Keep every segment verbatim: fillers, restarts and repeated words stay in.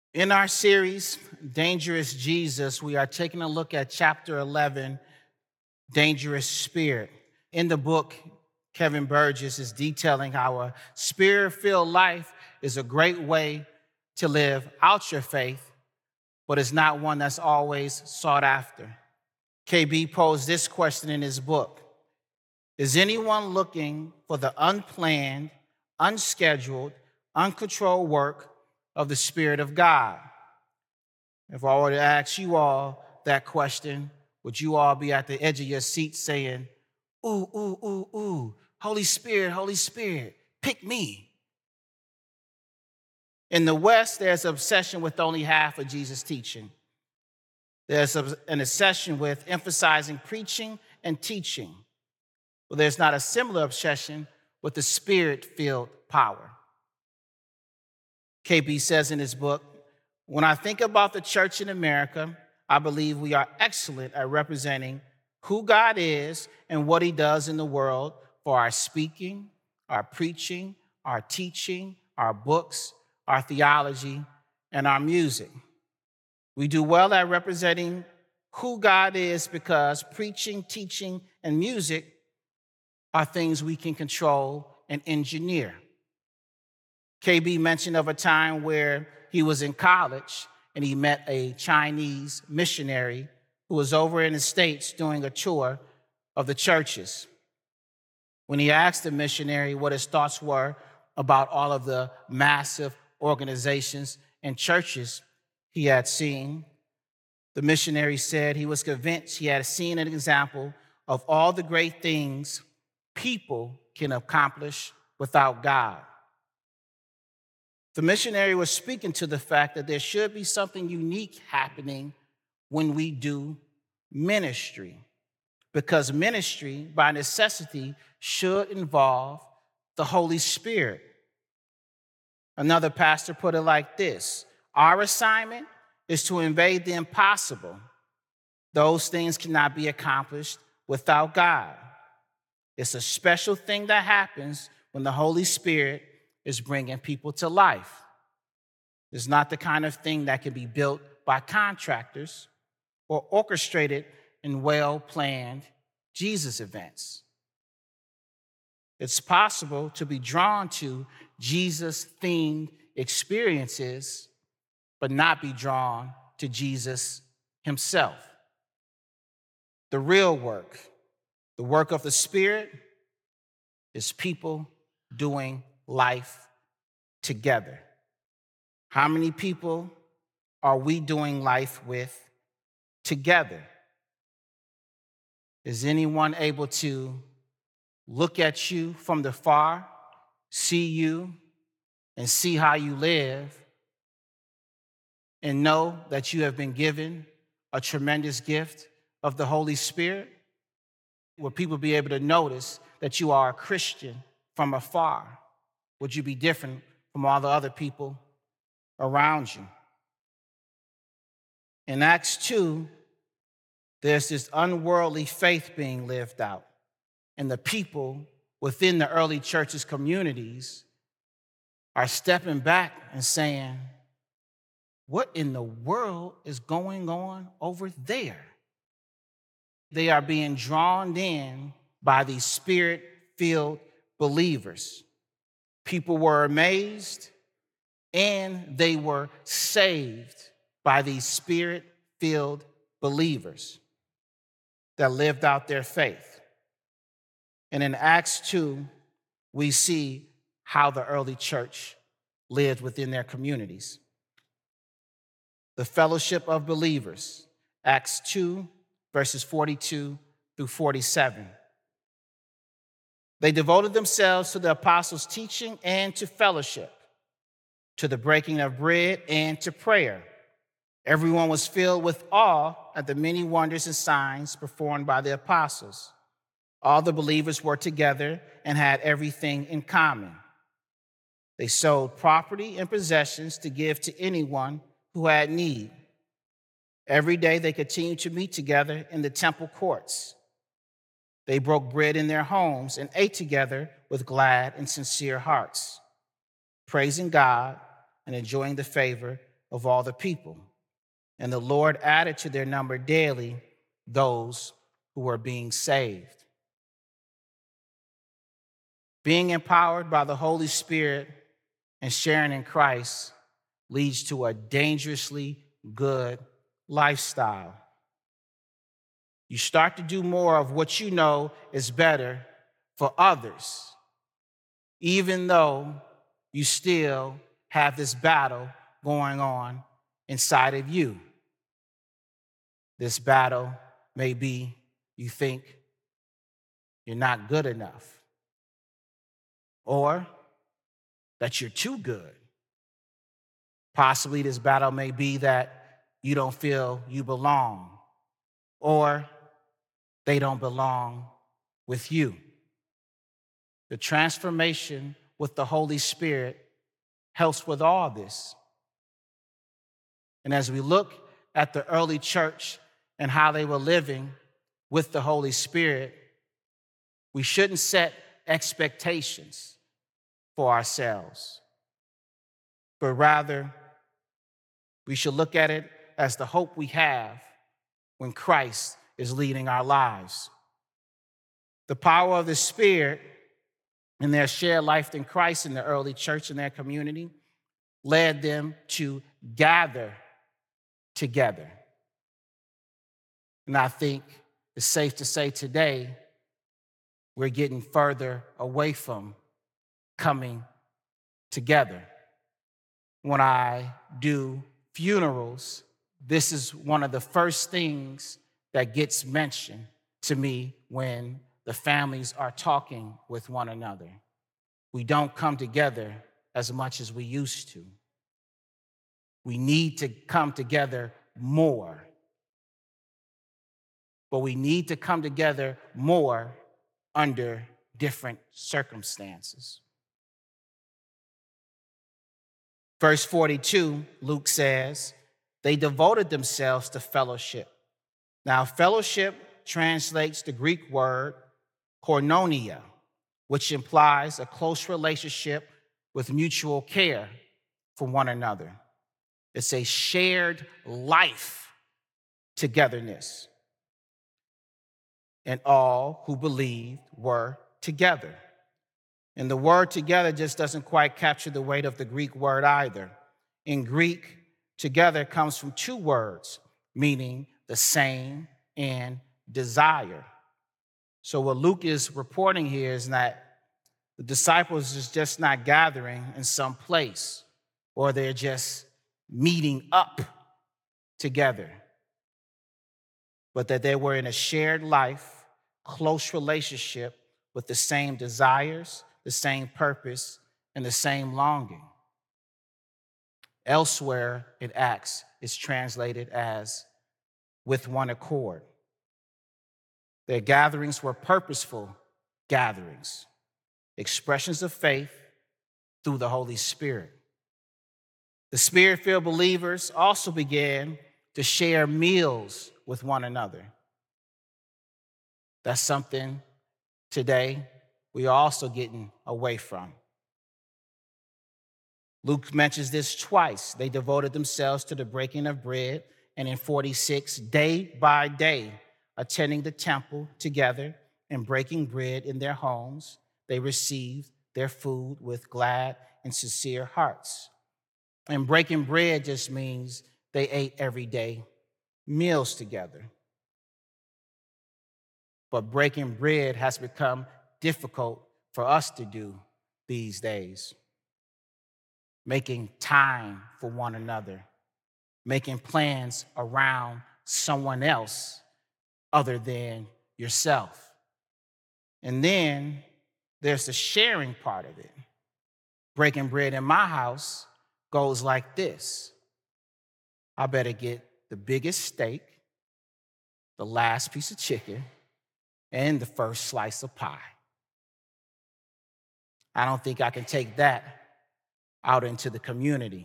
In our series, Dangerous Jesus, we are taking a look at chapter eleven, Dangerous Spirit. In the book, Kevin Burgess is detailing how a spirit-filled life is a great way to live out your faith, but it's not one that's always sought after. K B posed this question in his book: is anyone looking for the unplanned, unscheduled, uncontrolled work of the Spirit of God? If I were to ask you all that question, would you all be at the edge of your seat saying, ooh, ooh, ooh, ooh, Holy Spirit, Holy Spirit, pick me? In the West, there's an obsession with only half of Jesus' teaching. There's an obsession with emphasizing preaching and teaching. Well, there's not a similar obsession with the Spirit-filled power. K B says in his book, when I think about the church in America, I believe we are excellent at representing who God is and what he does in the world for our speaking, our preaching, our teaching, our books, our theology, and our music. We do well at representing who God is because preaching, teaching, and music are things we can control and engineer. K B mentioned of a time where he was in college and he met a Chinese missionary who was over in the States doing a tour of the churches. When he asked the missionary what his thoughts were about all of the massive organizations and churches he had seen, the missionary said he was convinced he had seen an example of all the great things people can accomplish without God. The missionary was speaking to the fact that there should be something unique happening when we do ministry, because ministry, by necessity, should involve the Holy Spirit. Another pastor put it like this: our assignment is to invade the impossible. Those things cannot be accomplished without God. It's a special thing that happens when the Holy Spirit is bringing people to life. It's not the kind of thing that can be built by contractors or orchestrated in well-planned Jesus events. It's possible to be drawn to Jesus-themed experiences, but not be drawn to Jesus himself. The real work, the work of the Spirit, is people doing life together. How many people are we doing life with together? Is anyone able to look at you from the far, see you, and see how you live, and know that you have been given a tremendous gift of the Holy Spirit? Will people be able to notice that you are a Christian from afar? Would you be different from all the other people around you? In Acts two, there's this unworldly faith being lived out, and the people within the early church's communities are stepping back and saying, what in the world is going on over there? They are being drawn in by these Spirit-filled believers. People were amazed and they were saved by these Spirit-filled believers that lived out their faith. And in Acts two, we see how the early church lived within their communities. The fellowship of believers, Acts two, verses forty-two through forty-seven. They devoted themselves to the apostles' teaching and to fellowship, to the breaking of bread and to prayer. Everyone was filled with awe at the many wonders and signs performed by the apostles. All the believers were together and had everything in common. They sold property and possessions to give to anyone who had need. Every day they continued to meet together in the temple courts. They broke bread in their homes and ate together with glad and sincere hearts, praising God and enjoying the favor of all the people. And the Lord added to their number daily those who were being saved. Being empowered by the Holy Spirit and sharing in Christ leads to a dangerously good lifestyle. You start to do more of what you know is better for others, even though you still have this battle going on inside of you. This battle may be you think you're not good enough, or that you're too good. Possibly this battle may be that you don't feel you belong, or they don't belong with you. The transformation with the Holy Spirit helps with all this. And as we look at the early church and how they were living with the Holy Spirit, we shouldn't set expectations for ourselves, but rather we should look at it as the hope we have when Christ is leading our lives. The power of the Spirit and their shared life in Christ in the early church and their community led them to gather together. And I think it's safe to say today we're getting further away from coming together. When I do funerals, this is one of the first things that gets mentioned to me when the families are talking with one another. We don't come together as much as we used to. We need to come together more. But we need to come together more under different circumstances. Verse forty-two, Luke says, they devoted themselves to fellowship. Now, fellowship translates the Greek word koinonia, which implies a close relationship with mutual care for one another. It's a shared life togetherness. And all who believed were together. And the word together just doesn't quite capture the weight of the Greek word either. In Greek, together comes from two words, meaning the same and desire. So what Luke is reporting here is that the disciples is just not gathering in some place, or they're just meeting up together, but that they were in a shared life, close relationship with the same desires, the same purpose, and the same longing. Elsewhere in Acts, it's translated as with one accord. Their gatherings were purposeful gatherings, expressions of faith through the Holy Spirit. The Spirit-filled believers also began to share meals with one another. That's something today we are also getting away from. Luke mentions this twice. They devoted themselves to the breaking of bread, and in forty-six, day by day, attending the temple together and breaking bread in their homes, they received their food with glad and sincere hearts. And breaking bread just means they ate every day meals together. But breaking bread has become difficult for us to do these days. Making time for one another, making plans around someone else other than yourself. And then there's the sharing part of it. Breaking bread in my house goes like this. I better get the biggest steak, the last piece of chicken, and the first slice of pie. I don't think I can take that out into the community.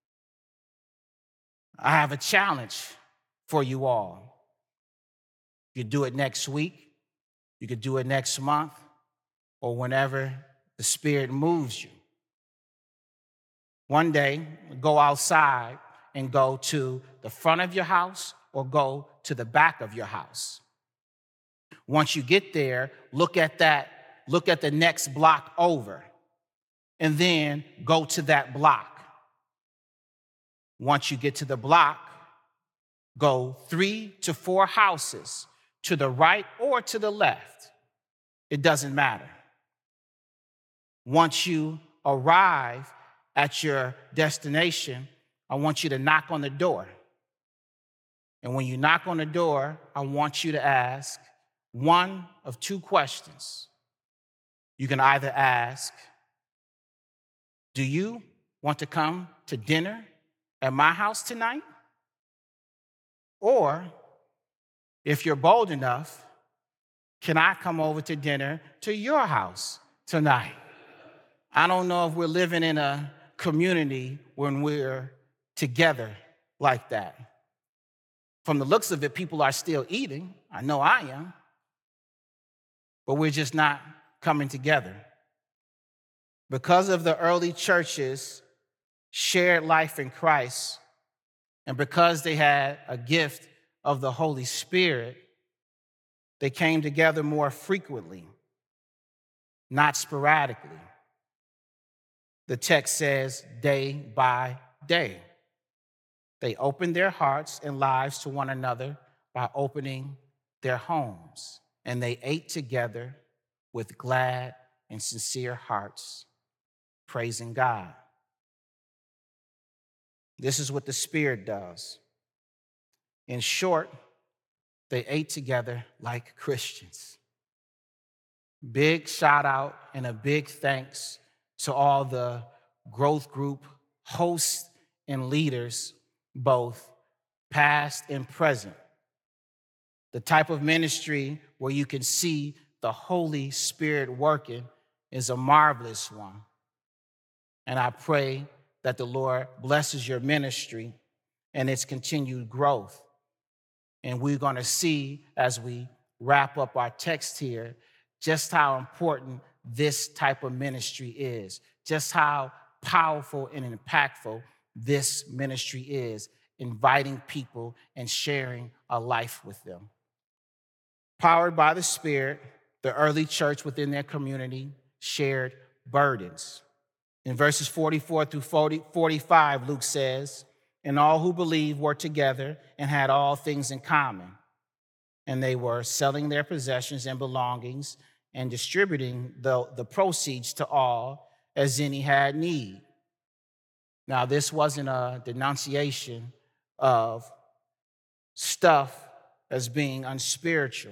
I have a challenge for you all. You could do it next week, you could do it next month, or whenever the Spirit moves you. One day, go outside and go to the front of your house or go to the back of your house. Once you get there, look at that, look at the next block over, and then go to that block. Once you get to the block, go three to four houses to the right or to the left. It doesn't matter. Once you arrive at your destination, I want you to knock on the door. And when you knock on the door, I want you to ask one of two questions. You can either ask, do you want to come to dinner at my house tonight? Or, if you're bold enough, can I come over to dinner to your house tonight? I don't know if we're living in a community when we're together like that. From the looks of it, people are still eating. I know I am. But we're just not coming together. Because of the early church's shared life in Christ, and because they had a gift of the Holy Spirit, they came together more frequently, not sporadically. The text says day by day. They opened their hearts and lives to one another by opening their homes, and they ate together with glad and sincere hearts, praising God. This is what the Spirit does. In short, they ate together like Christians. Big shout out and a big thanks to all the growth group hosts and leaders, both past and present. The type of ministry where you can see the Holy Spirit working is a marvelous one. And I pray that the Lord blesses your ministry and its continued growth. And we're going to see as we wrap up our text here just how important this type of ministry is, just how powerful and impactful this ministry is, inviting people and sharing a life with them. Powered by the Spirit, the early church within their community shared burdens. In verses forty-four through forty-five, Luke says, and all who believed were together and had all things in common. And they were selling their possessions and belongings and distributing the, the proceeds to all as any had need. Now, this wasn't a denunciation of stuff as being unspiritual,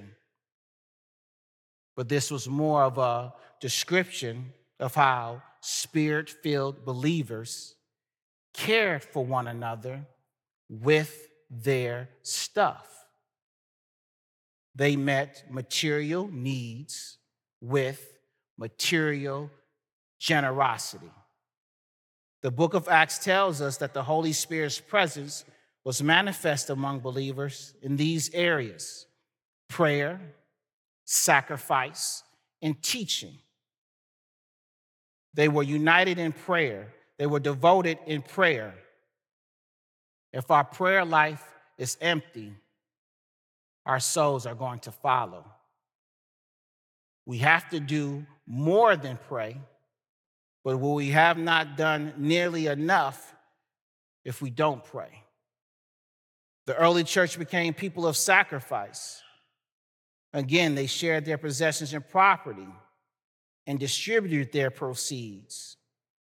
but this was more of a description of how Spirit-filled believers cared for one another with their stuff. They met material needs with material generosity. The book of Acts tells us that the Holy Spirit's presence was manifest among believers in these areas: prayer, sacrifice, and teaching. They were united in prayer. They were devoted in prayer. If our prayer life is empty, our souls are going to follow. We have to do more than pray, but we have not done nearly enough if we don't pray. The early church became people of sacrifice. Again, they shared their possessions and property and distributed their proceeds.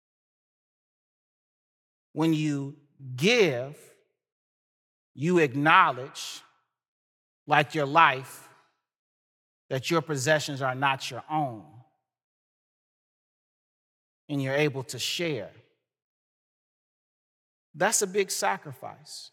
When you give, you acknowledge, like your life, that your possessions are not your own, and you're able to share. That's a big sacrifice.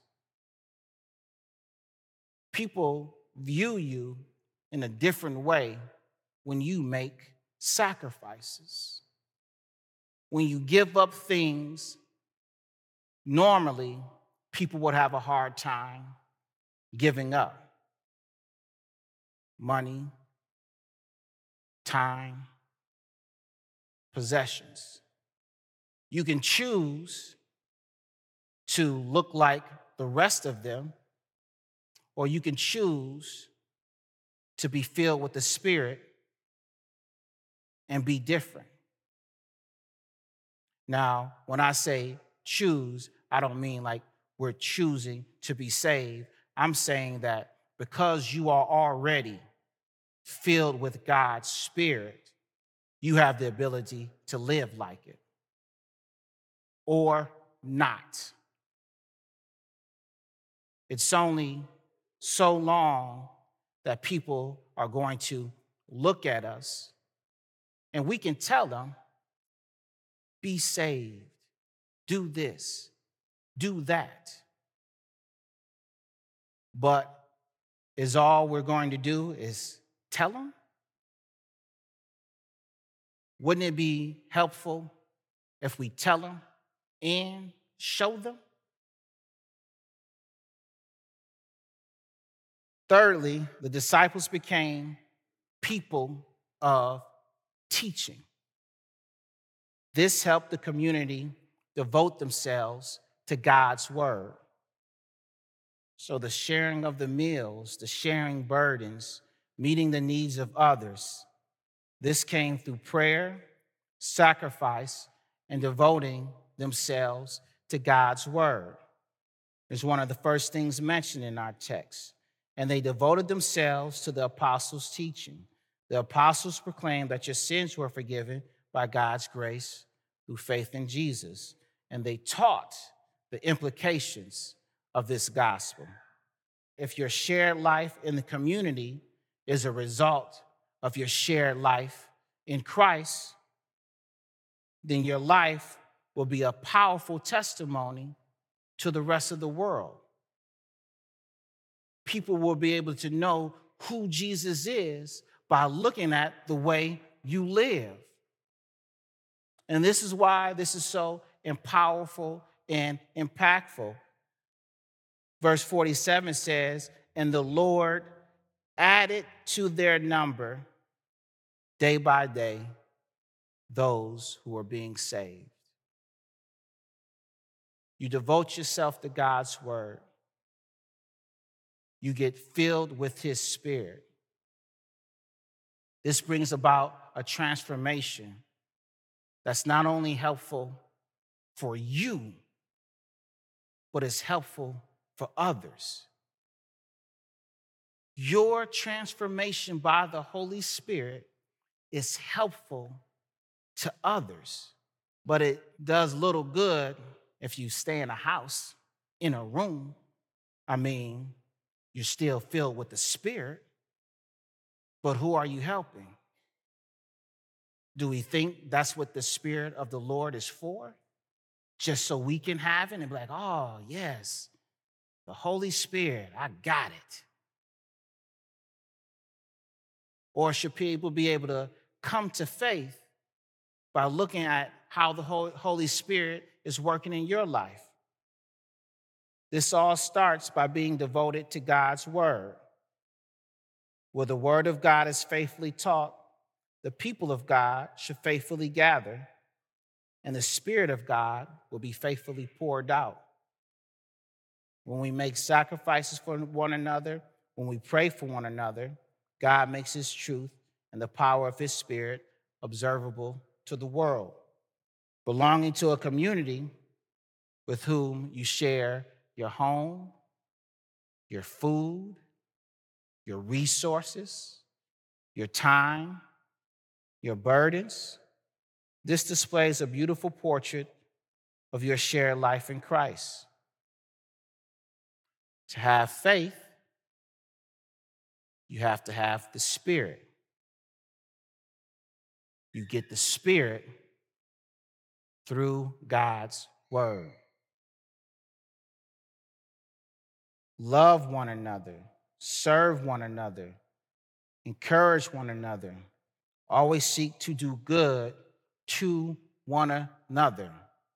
People view you in a different way when you make sacrifices. When you give up things, normally people would have a hard time giving up. Money, time, possessions. You can choose to look like the rest of them, or you can choose to be filled with the Spirit and be different. Now, when I say choose, I don't mean like we're choosing to be saved. I'm saying that because you are already filled with God's Spirit, you have the ability to live like it or not. It's only so long that people are going to look at us and we can tell them, be saved, do this, do that. But is all we're going to do is tell them? Wouldn't it be helpful if we tell them and show them? Thirdly, the disciples became people of teaching. This helped the community devote themselves to God's word. So the sharing of the meals, the sharing burdens, meeting the needs of others, this came through prayer, sacrifice, and devoting themselves to God's word. It's one of the first things mentioned in our text. And they devoted themselves to the apostles' teaching. The apostles proclaimed that your sins were forgiven by God's grace through faith in Jesus. And they taught the implications of this gospel. If your shared life in the community is a result of your shared life in Christ, then your life will be a powerful testimony to the rest of the world. People will be able to know who Jesus is by looking at the way you live. And this is why this is so powerful and impactful. Verse forty-seven says, and the Lord added to their number day by day those who are being saved. You devote yourself to God's word. You get filled with his Spirit. This brings about a transformation that's not only helpful for you, but it's helpful for others. Your transformation by the Holy Spirit is helpful to others, but it does little good if you stay in a house, in a room. I mean, you're still filled with the Spirit, but who are you helping? Do we think that's what the Spirit of the Lord is for? Just so we can have it and be like, oh, yes, the Holy Spirit, I got it. Or should people be able to come to faith by looking at how the Holy Spirit is working in your life? This all starts by being devoted to God's word. Where the word of God is faithfully taught, the people of God should faithfully gather, and the Spirit of God will be faithfully poured out. When we make sacrifices for one another, when we pray for one another, God makes his truth and the power of his Spirit observable to the world. Belonging to a community with whom you share your home, your food, your resources, your time, your burdens. This displays a beautiful portrait of your shared life in Christ. To have faith, you have to have the Spirit. You get the Spirit through God's word. Love one another, serve one another, encourage one another. Always seek to do good to one another.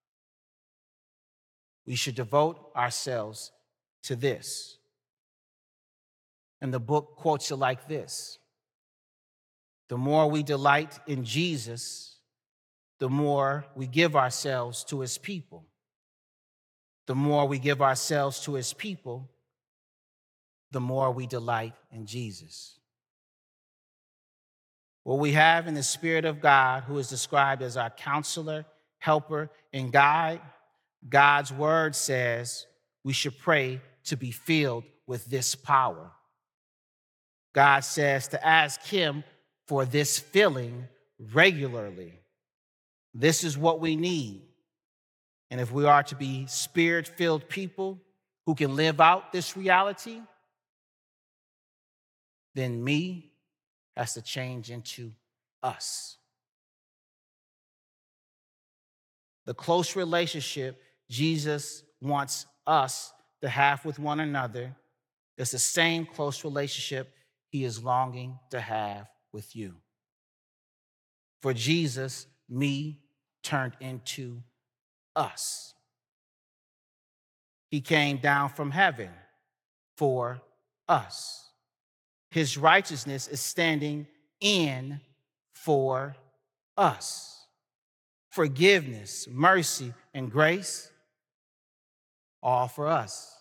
We should devote ourselves to this. And the book quotes it like this: the more we delight in Jesus, the more we give ourselves to his people. The more we give ourselves to his people, the more we delight in Jesus. What we have in the Spirit of God, who is described as our counselor, helper, and guide, God's word says we should pray to be filled with this power. God says to ask him for this filling regularly. This is what we need. And if we are to be spirit-filled people who can live out this reality, then me has to change into us. The close relationship Jesus wants us to have with one another is the same close relationship he is longing to have with you. For Jesus, me turned into us. He came down from heaven for us. His righteousness is standing in for us. Forgiveness, mercy, and grace, all for us.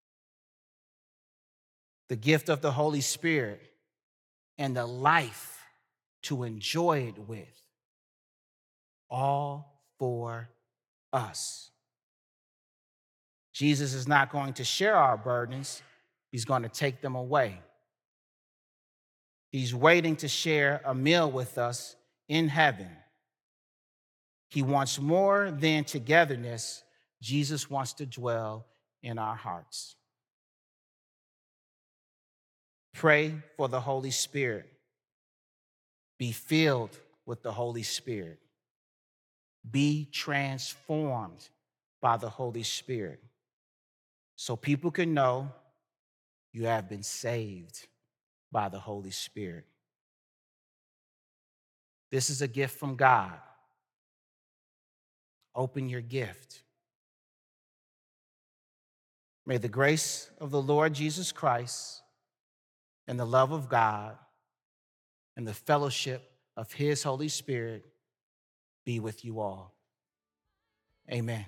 The gift of the Holy Spirit and the life to enjoy it with, all for us. Jesus is not going to share our burdens. He's going to take them away. He's waiting to share a meal with us in heaven. He wants more than togetherness. Jesus wants to dwell in our hearts. Pray for the Holy Spirit. Be filled with the Holy Spirit. Be transformed by the Holy Spirit so people can know you have been saved by the Holy Spirit. This is a gift from God. Open your gift. May the grace of the Lord Jesus Christ and the love of God and the fellowship of his Holy Spirit be with you all. Amen.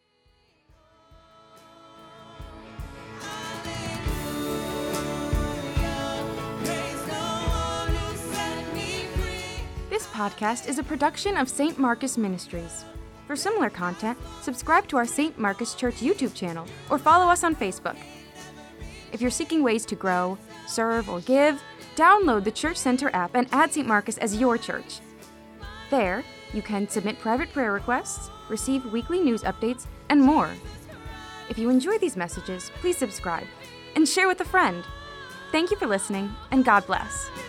This podcast is a production of Saint Marcus Ministries. For similar content, subscribe to our Saint Marcus Church YouTube channel or follow us on Facebook. If you're seeking ways to grow, serve, or give, download the Church Center app and add Saint Marcus as your church. There, you can submit private prayer requests, receive weekly news updates, and more. If you enjoy these messages, please subscribe and share with a friend. Thank you for listening, and God bless.